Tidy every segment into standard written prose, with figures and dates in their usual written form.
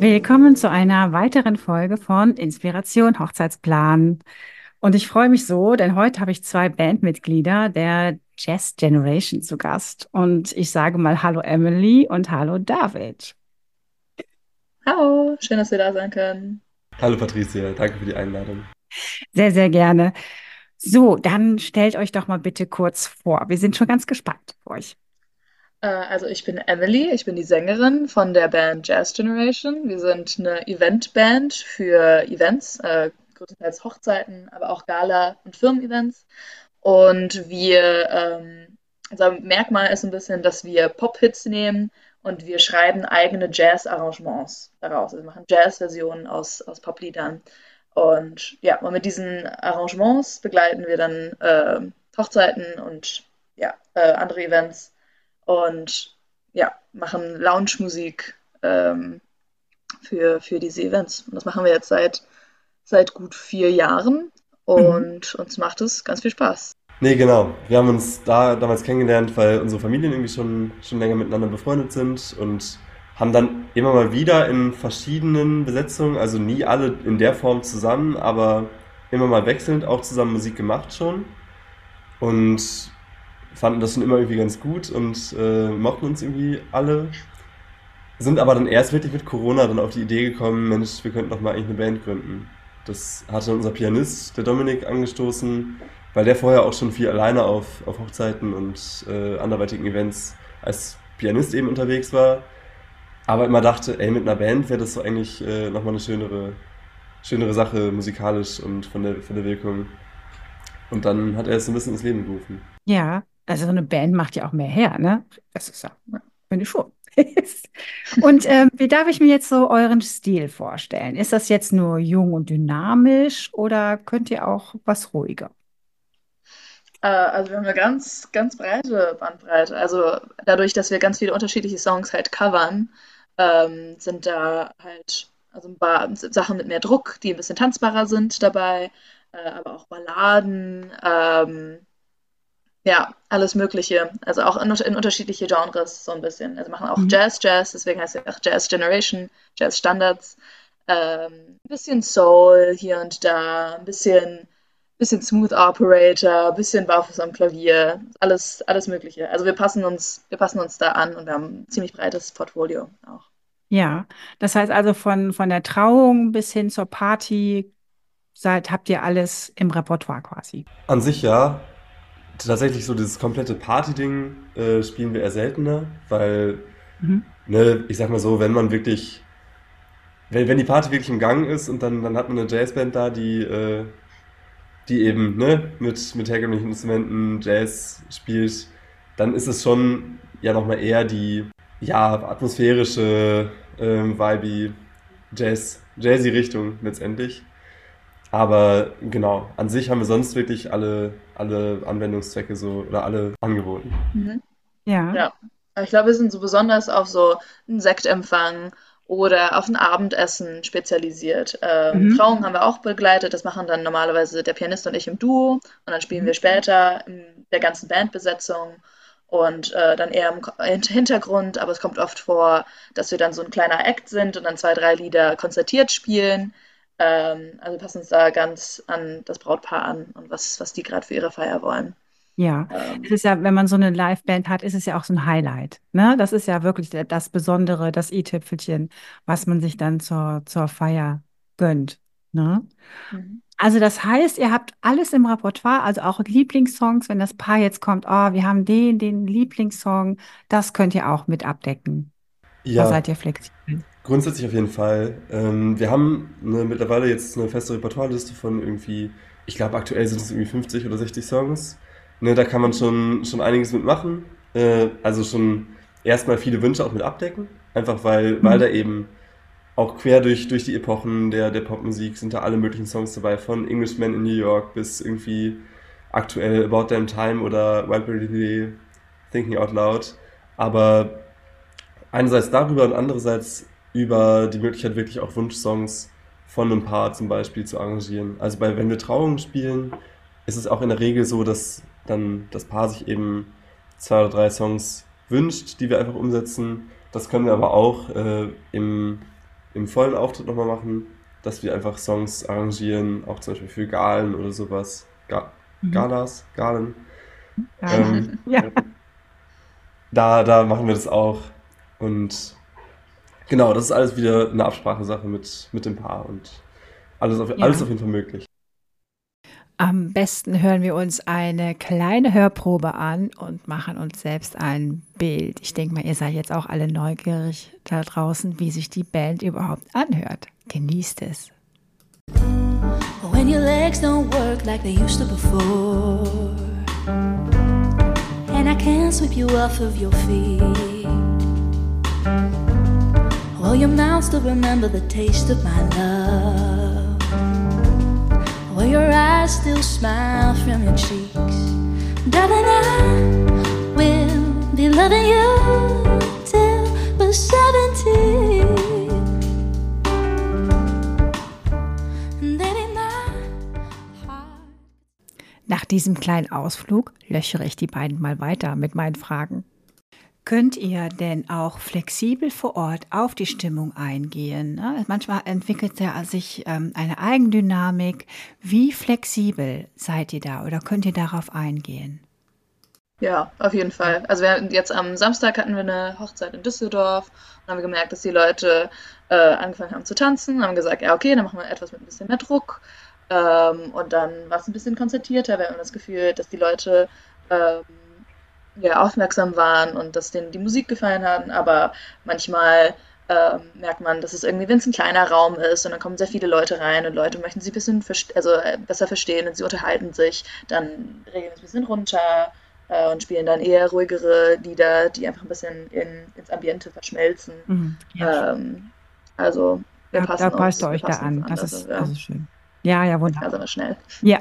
Willkommen zu einer weiteren Folge von Inspiration Hochzeitsplan. Und ich freue mich so, denn heute habe ich zwei Bandmitglieder der Jazz Generation zu Gast. Und ich sage mal Hallo Emily und Hallo David. Hallo, schön, dass wir da sein können. Hallo Patricia, danke für die Einladung. Sehr, sehr gerne. So, dann stellt euch doch mal bitte kurz vor. Wir sind schon ganz gespannt auf euch. Also ich bin Emily, ich bin die Sängerin von der Band Jazz Generation. Wir sind eine Eventband für Events, größtenteils Hochzeiten, aber auch Gala- und Firmen-Events. Und unser Merkmal ist ein bisschen, dass wir Pop-Hits nehmen und wir schreiben eigene Jazz-Arrangements daraus. Also wir machen Jazz-Versionen aus Popliedern. Und ja, und mit diesen Arrangements begleiten wir dann Hochzeiten und ja, andere Events und ja, machen Lounge-Musik für diese Events. Und das machen wir jetzt seit gut 4 Jahren Mhm. und uns macht es ganz viel Spaß. Nee, genau. Wir haben uns da damals kennengelernt, weil unsere Familien irgendwie schon länger miteinander befreundet sind und haben dann immer mal wieder in verschiedenen Besetzungen, also nie alle in der Form zusammen, aber immer mal wechselnd auch zusammen Musik gemacht schon und fanden das schon immer irgendwie ganz gut und mochten uns irgendwie alle. Sind aber dann erst wirklich mit Corona dann auf die Idee gekommen, Mensch, wir könnten doch mal eigentlich eine Band gründen. Das hatte unser Pianist, der Dominik, angestoßen, weil der vorher auch schon viel alleine auf Hochzeiten und anderweitigen Events als Pianist eben unterwegs war. Aber immer dachte, ey, mit einer Band wäre das so eigentlich nochmal eine schönere Sache musikalisch und von der Wirkung. Und dann hat er es so ein bisschen ins Leben gerufen. Ja, also so eine Band macht ja auch mehr her, ne? Das ist ja, finde ich schon. Und wie darf ich mir jetzt so euren Stil vorstellen? Ist das jetzt nur jung und dynamisch oder könnt ihr auch was ruhiger? Also wir haben eine ganz breite Bandbreite. Also dadurch, dass wir ganz viele unterschiedliche Songs halt covern, sind da halt also ein paar Sachen mit mehr Druck, die ein bisschen tanzbarer sind dabei, aber auch Balladen, ja, alles Mögliche. Also auch in unterschiedliche Genres so ein bisschen. Also machen auch Mhm. Jazz, deswegen heißt es auch Jazz Generation, Jazz Standards. Ein bisschen Soul hier und da, bisschen Smooth Operator, ein bisschen Barfuß am Klavier, alles Mögliche. Also wir passen uns da an und wir haben ein ziemlich breites Portfolio auch. Ja, das heißt also von der Trauung bis hin zur Party habt ihr alles im Repertoire quasi. An sich ja, tatsächlich so dieses komplette Party-Ding spielen wir eher seltener, weil, Mhm. ne, ich sag mal so, wenn die Party wirklich im Gang ist und dann hat man eine Jazzband da, die eben ne, mit herkömmlichen Instrumenten Jazz spielt, dann ist es schon ja nochmal eher die ja, atmosphärische, vibey Jazzy Richtung letztendlich. Aber genau, an sich haben wir sonst wirklich alle Anwendungszwecke so oder alle angeboten. Mhm. Ja. Ja. Aber ich glaube, wir sind so besonders auf so einen Sektempfang oder auf ein Abendessen spezialisiert. Mhm. Trauungen haben wir auch begleitet. Das machen dann normalerweise der Pianist und ich im Duo. Und dann spielen Mhm. wir später in der ganzen Bandbesetzung und dann eher im Hintergrund. Aber es kommt oft vor, dass wir dann so ein kleiner Act sind und dann zwei, drei Lieder konzertiert spielen. Also passen uns da ganz an das Brautpaar an und was die gerade für ihre Feier wollen. Ja, es Ähm, ist ja, wenn man so eine Liveband hat, ist es ja auch so ein Highlight. Ne? Das ist ja wirklich das Besondere, das i-Tüpfelchen, was man sich dann zur Feier gönnt. Ne? mhm. Also das heißt, ihr habt alles im Repertoire, also auch Lieblingssongs, wenn das Paar jetzt kommt, oh, wir haben den Lieblingssong, das könnt ihr auch mit abdecken. Da Ja, seid ihr flexibel. grundsätzlich auf jeden Fall. Wir haben mittlerweile jetzt eine feste Repertoireliste von irgendwie, ich glaube aktuell sind es irgendwie 50 oder 60 Songs. Ne, da kann man schon einiges mitmachen. Also schon erstmal viele Wünsche auch mit abdecken. Einfach weil Mhm. da eben auch quer durch die Epochen der Popmusik sind da alle möglichen Songs dabei. Von Englishman in New York bis irgendwie aktuell About Damn Time oder Wildberry Thinking Out Loud. Aber einerseits darüber und andererseits über die Möglichkeit, wirklich auch Wunschsongs von einem Paar zum Beispiel zu arrangieren. Also wenn wir Trauungen spielen, ist es auch in der Regel so, dass dann das Paar sich eben zwei oder drei Songs wünscht, die wir einfach umsetzen. Das können wir aber auch im vollen Auftritt nochmal machen, dass wir einfach Songs arrangieren, auch zum Beispiel für Galen oder sowas. Mhm. Galas, Galen. Gala. Ähm, Ja. da machen wir das auch. Und genau, das ist alles wieder eine Absprachesache mit dem Paar und alles Ja. auf jeden Fall möglich. Am besten hören wir uns eine kleine Hörprobe an und machen uns selbst ein Bild. Ich denke mal, ihr seid jetzt auch alle neugierig da draußen, wie sich die Band überhaupt anhört. Genießt es. When your legs don't work like they used to before, and I can't sweep you off of your feet, will your mouth still remember the taste of my love? Will your eyes still smile from your cheeks? Darling, I will be loving you till we're 70. And then in my heart. Nach diesem kleinen Ausflug löchere ich die beiden mal weiter mit meinen Fragen. Könnt ihr denn auch flexibel vor Ort auf die Stimmung eingehen? Ne? Manchmal entwickelt ja sich eine Eigendynamik. Wie flexibel seid ihr da oder könnt ihr darauf eingehen? Ja, auf jeden Fall. Also jetzt am Samstag hatten wir eine Hochzeit in Düsseldorf und haben gemerkt, dass die Leute angefangen haben zu tanzen, haben gesagt, ja okay, dann machen wir etwas mit ein bisschen mehr Druck. Und dann war es ein bisschen konzertierter. Wir haben das Gefühl, dass die Leute ja, aufmerksam waren und dass denen die Musik gefallen hat, aber manchmal merkt man, dass es irgendwie, wenn es ein kleiner Raum ist und dann kommen sehr viele Leute rein und Leute möchten sie ein bisschen besser verstehen und sie unterhalten sich, dann regeln wir es ein bisschen runter und spielen dann eher ruhigere Lieder, die einfach ein bisschen ins Ambiente verschmelzen. Ja. Also wir Da passt ihr wir euch da passen uns an. Das also das ist schön. Ja, ja, wunderbar. also schnell. Ja.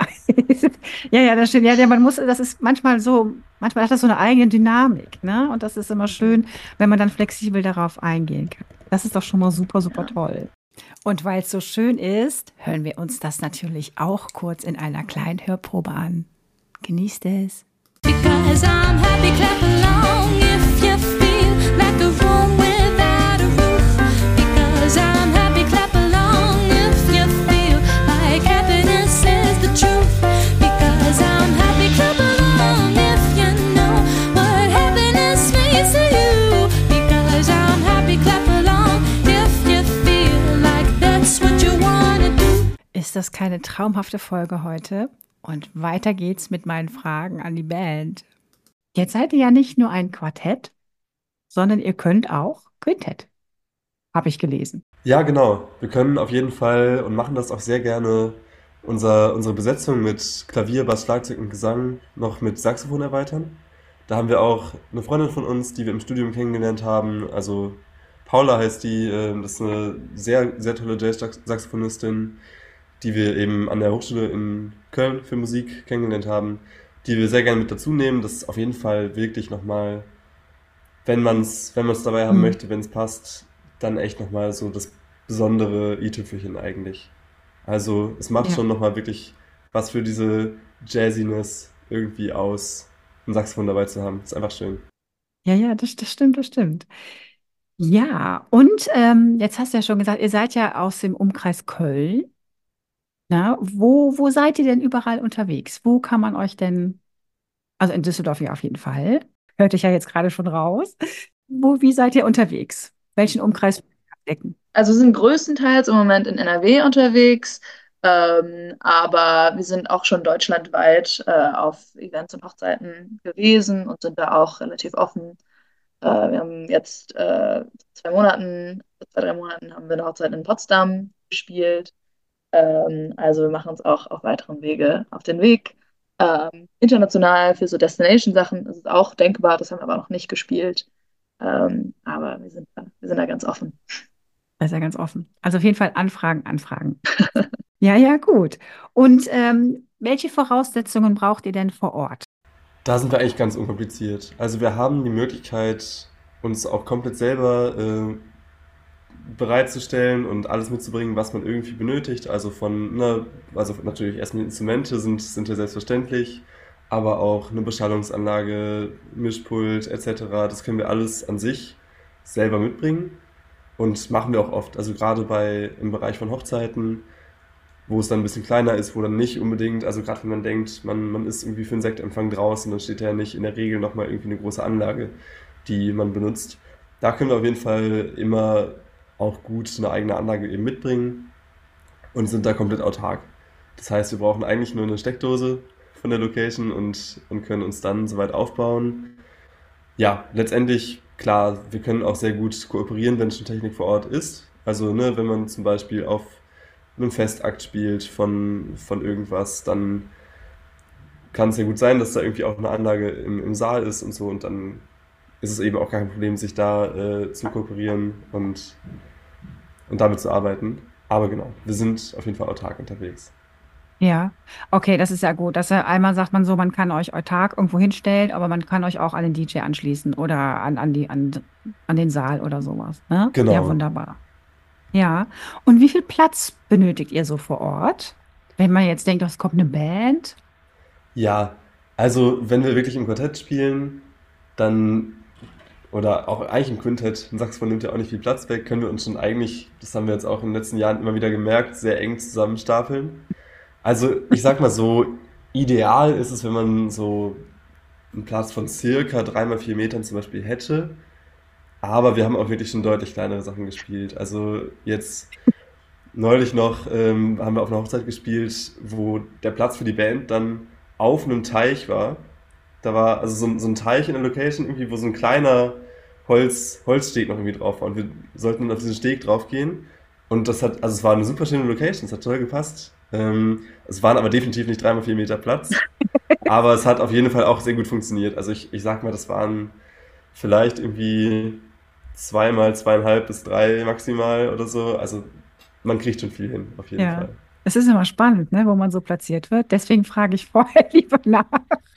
Ja, ja, das stimmt. Ja, ja, das ist manchmal so, manchmal hat das so eine eigene Dynamik, ne? Und das ist immer schön, wenn man dann flexibel darauf eingehen kann. Das ist doch schon mal super, super toll. Und weil es so schön ist, hören wir uns das natürlich auch kurz in einer kleinen Hörprobe an. Genießt es. Because I'm happy, clap along if you feel like a room without a roof. Because I'm happy, clap along if you feel like happiness is the truth. Because I'm happy, clap along if you know what happiness means to you. Because I'm happy, clap along if you feel like that's what you wanna do. Ist das keine traumhafte Folge heute? Und weiter geht's mit meinen Fragen an die Band. Jetzt seid ihr ja nicht nur ein Quartett, sondern ihr könnt auch Quintett, habe ich gelesen. Ja, genau. Wir können auf jeden Fall und machen das auch sehr gerne unsere Besetzung mit Klavier, Bass, Schlagzeug und Gesang noch mit Saxophon erweitern. Da haben wir auch eine Freundin von uns, die wir im Studium kennengelernt haben. Also Paula heißt die, das ist eine sehr, sehr tolle Jazz-Saxophonistin, die wir eben an der Hochschule in Köln für Musik kennengelernt haben, die wir sehr gerne mit dazu nehmen. Das ist auf jeden Fall wirklich nochmal, wenn man es dabei haben möchte, wenn es passt, dann echt nochmal so das besondere i-Tüpfelchen eigentlich. Also es macht Ja. schon nochmal wirklich was für diese Jazziness irgendwie aus, ein Saxophon dabei zu haben. Ist einfach schön. Ja, ja, das stimmt, das stimmt. Ja, und jetzt hast du ja schon gesagt, ihr seid ja aus dem Umkreis Köln. Na, wo seid ihr denn überall unterwegs? Wo kann man euch denn, also in Düsseldorf ja auf jeden Fall, hörte ich ja jetzt gerade schon raus. Wie seid ihr unterwegs? Welchen Umkreis abdecken? Also wir sind größtenteils im Moment in NRW unterwegs, aber wir sind auch schon deutschlandweit auf Events und Hochzeiten gewesen und sind da auch relativ offen. Wir haben jetzt 2, 3 Monaten haben wir eine Hochzeit in Potsdam gespielt. Also wir machen uns auch auf weiterem Wege auf den Weg. International für so Destination-Sachen ist es auch denkbar, das haben wir aber noch nicht gespielt. Aber wir sind da ganz offen. Das ist ja ganz offen. Also auf jeden Fall Anfragen, Anfragen. Ja, ja, gut. Und welche Voraussetzungen braucht ihr denn vor Ort? Da sind wir eigentlich ganz unkompliziert. Also wir haben die Möglichkeit, uns auch komplett selber bereitzustellen und alles mitzubringen, was man irgendwie benötigt. Also also natürlich erstmal die Instrumente sind ja selbstverständlich, aber auch eine Beschallungsanlage, Mischpult etc. Das können wir alles an sich selber mitbringen. Und machen wir auch oft. Also gerade im Bereich von Hochzeiten, wo es dann ein bisschen kleiner ist, wo dann nicht unbedingt, also gerade wenn man denkt, man ist irgendwie für einen Sektempfang draußen, dann steht ja nicht in der Regel nochmal irgendwie eine große Anlage, die man benutzt. Da können wir auf jeden Fall immer auch gut eine eigene Anlage eben mitbringen und sind da komplett autark. Das heißt, wir brauchen eigentlich nur eine Steckdose von der Location und können uns dann soweit aufbauen. Ja, letztendlich, klar, wir können auch sehr gut kooperieren, wenn schon Technik vor Ort ist. Also, ne, wenn man zum Beispiel auf einem Festakt spielt von irgendwas, dann kann es ja gut sein, dass da irgendwie auch eine Anlage im Saal ist und so. Und dann ist es eben auch kein Problem, sich da zu kooperieren und damit zu arbeiten. Aber genau, wir sind auf jeden Fall autark unterwegs. Ja, okay, das ist ja gut. Dass er einmal sagt man so, man kann euch autark irgendwo hinstellen, aber man kann euch auch an den DJ anschließen oder an den Saal oder sowas. Ne? Ja, Genau. wunderbar. Ja. Und wie viel Platz benötigt ihr so vor Ort? Wenn man jetzt denkt, es kommt eine Band. Ja, also wenn wir wirklich im Quartett spielen, dann, oder auch eigentlich im Quintett, ein Saxophon nimmt ja auch nicht viel Platz weg, können wir uns schon eigentlich, das haben wir jetzt auch in den letzten Jahren immer wieder gemerkt, sehr eng zusammenstapeln. Also ich sag mal so, ideal ist es, wenn man so einen Platz von circa 3 mal 4 Metern zum Beispiel hätte. Aber wir haben auch wirklich schon deutlich kleinere Sachen gespielt. Also jetzt neulich noch haben wir auf einer Hochzeit gespielt, wo der Platz für die Band dann auf einem Teich war. Da war also so ein Teich in der Location, irgendwie, wo so ein kleiner Holzsteg noch irgendwie drauf war. Und wir sollten dann auf diesen Steg drauf gehen. Und also es war eine super schöne Location, es hat toll gepasst. Es waren aber definitiv nicht 3 mal 4 Meter Platz. Aber es hat auf jeden Fall auch sehr gut funktioniert. Also ich sag mal, das waren vielleicht irgendwie 2 mal 2,5 bis 3 maximal oder so. Also man kriegt schon viel hin, auf jeden Ja. Fall. Es ist immer spannend, ne, wo man so platziert wird. Deswegen frage ich vorher lieber nach.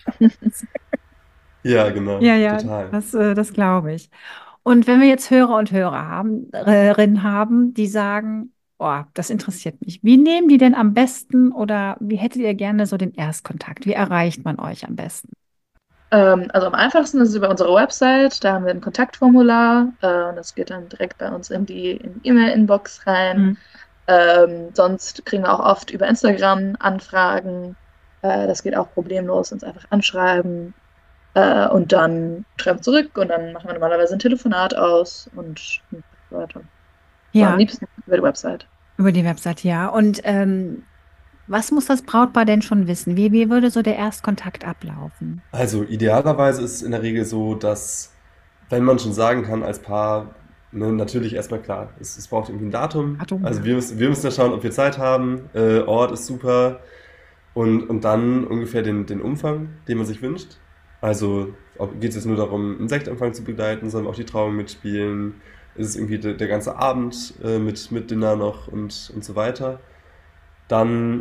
Ja, genau, Ja, ja, total. das glaube ich. Und wenn wir jetzt Hörer und Hörerinnen haben, die sagen, oh, das interessiert mich. Wie nehmen die denn am besten oder wie hättet ihr gerne so den Erstkontakt? Wie erreicht man euch am besten? Also am einfachsten ist es über unsere Website. Da haben wir ein Kontaktformular. Das geht dann direkt bei uns in die E-Mail-Inbox rein. Mhm. Sonst kriegen wir auch oft über Instagram Anfragen. Das geht auch problemlos, uns einfach anschreiben. Und dann schreiben wir zurück und dann machen wir normalerweise ein Telefonat aus und so weiter. So, am Ja, liebsten über die Website. über die Website, ja. Und was muss das Brautpaar denn schon wissen? Wie würde so der Erstkontakt ablaufen? Also idealerweise ist es in der Regel so, dass, wenn man schon sagen kann als Paar, ne, natürlich erstmal klar, es braucht irgendwie ein Datum. Datum, Also ja. wir müssen ja schauen, ob wir Zeit haben. Ort ist super. Und dann ungefähr den Umfang, den man sich wünscht. Also geht es jetzt nur darum, einen Sektempfang zu begleiten, sollen wir auch die Trauung mitspielen? Ist es irgendwie der ganze Abend mit Dinner noch und so weiter? Dann,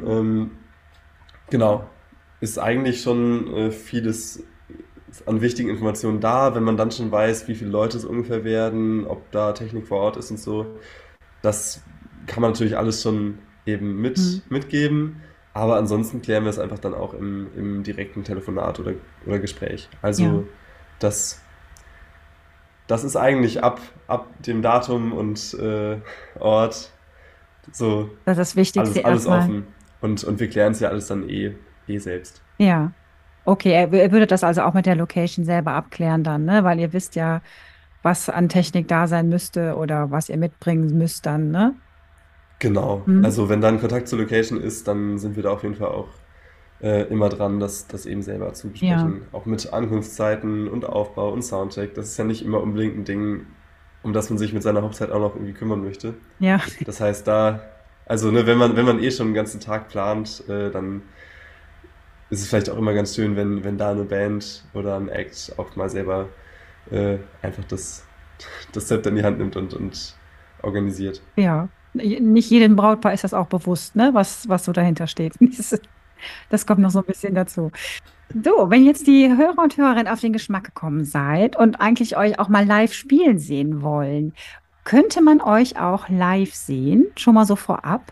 genau, ist eigentlich schon vieles an wichtigen Informationen da, wenn man dann schon weiß, wie viele Leute es ungefähr werden, ob da Technik vor Ort ist und so. Das kann man natürlich alles schon eben Mhm. mitgeben, aber ansonsten klären wir es einfach dann auch im direkten Telefonat oder Gespräch. Ja. Also das, das ist eigentlich ab dem Datum und Ort so Das ist das Wichtigste alles erstmal. offen. Und wir klären es ja alles dann eh selbst. Ja. Okay, ihr würdet das also auch mit der Location selber abklären dann, ne? Weil ihr wisst ja, was an Technik da sein müsste oder was ihr mitbringen müsst dann, ne? Genau. Mhm. Also wenn dann Kontakt zur Location ist, dann sind wir da auf jeden Fall auch immer dran, das eben selber zu Ja. besprechen. Auch mit Ankunftszeiten und Aufbau und Soundcheck. Das ist ja nicht immer unbedingt ein Ding, um das man sich mit seiner Hochzeit auch noch irgendwie kümmern möchte. Ja. Das heißt, also ne, wenn man eh schon den ganzen Tag plant, dann ist es vielleicht auch immer ganz schön, wenn da eine Band oder ein Act auch mal selber einfach das Zepter in die Hand nimmt und organisiert. Ja. Nicht jedem Brautpaar ist das auch bewusst, ne? Was so dahinter steht. Das kommt noch so ein bisschen dazu. So, wenn jetzt die Hörer und Hörerinnen auf den Geschmack gekommen seid und eigentlich euch auch mal live spielen sehen wollen, könnte man euch auch live sehen? Schon mal so vorab?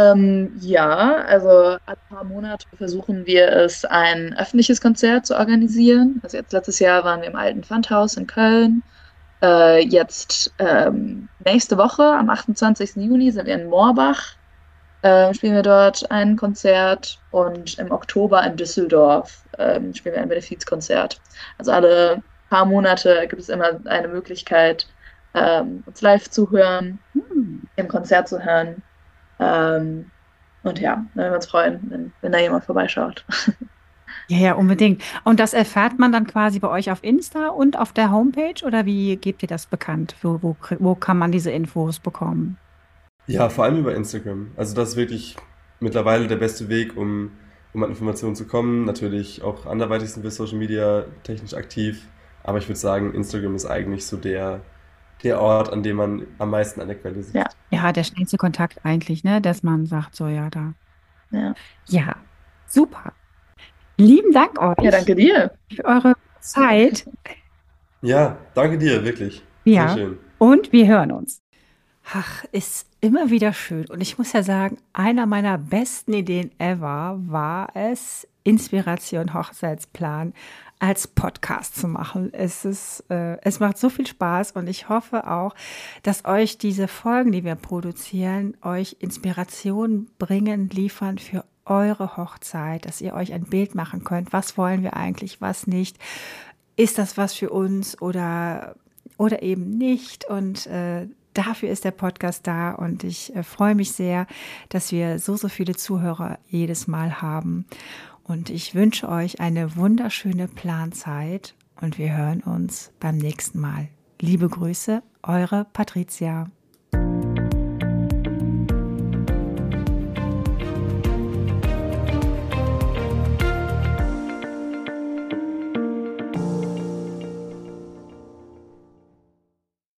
Ja, also alle paar Monate versuchen wir es, ein öffentliches Konzert zu organisieren. Also jetzt letztes Jahr waren wir im alten Pfandhaus in Köln. Jetzt nächste Woche, am 28. Juni, sind wir in Moorbach. Spielen wir dort ein Konzert und im Oktober in Düsseldorf spielen wir ein Benefizkonzert. Also alle paar Monate gibt es immer eine Möglichkeit, uns live zu hören, im Konzert zu hören. Und ja, wir würden uns freuen, wenn da jemand vorbeischaut. Ja, ja, unbedingt. Und das erfährt man dann quasi bei euch auf Insta und auf der Homepage oder wie gebt ihr das bekannt? Wo kann man diese Infos bekommen? Ja, vor allem über Instagram. Also das ist wirklich mittlerweile der beste Weg, um an Informationen zu kommen. Natürlich auch anderweitig sind wir Social Media technisch aktiv, aber ich würde sagen, Instagram ist eigentlich so der Ort, an dem man am meisten an der Quelle sitzt. Ja. Ja, der schnellste Kontakt eigentlich, ne? Dass man sagt, so ja, da. Ja, Ja, super. Lieben Dank euch ja, danke dir. für eure Zeit. Ja, danke dir, wirklich. Ja. Sehr schön. Und wir hören uns. Ach, ist immer wieder schön. Und ich muss ja sagen, einer meiner besten Ideen ever war es, Inspiration Hochzeitsplan als Podcast zu machen. Es macht so viel Spaß und ich hoffe auch, dass euch diese Folgen, die wir produzieren, euch Inspiration bringen, liefern für eure Hochzeit, dass ihr euch ein Bild machen könnt. Was wollen wir eigentlich, was nicht? Ist das was für uns oder eben nicht? Und dafür ist der Podcast da und ich freue mich sehr, dass wir so viele Zuhörer jedes Mal haben. Und ich wünsche euch eine wunderschöne Planzeit und wir hören uns beim nächsten Mal. Liebe Grüße, eure Patricia.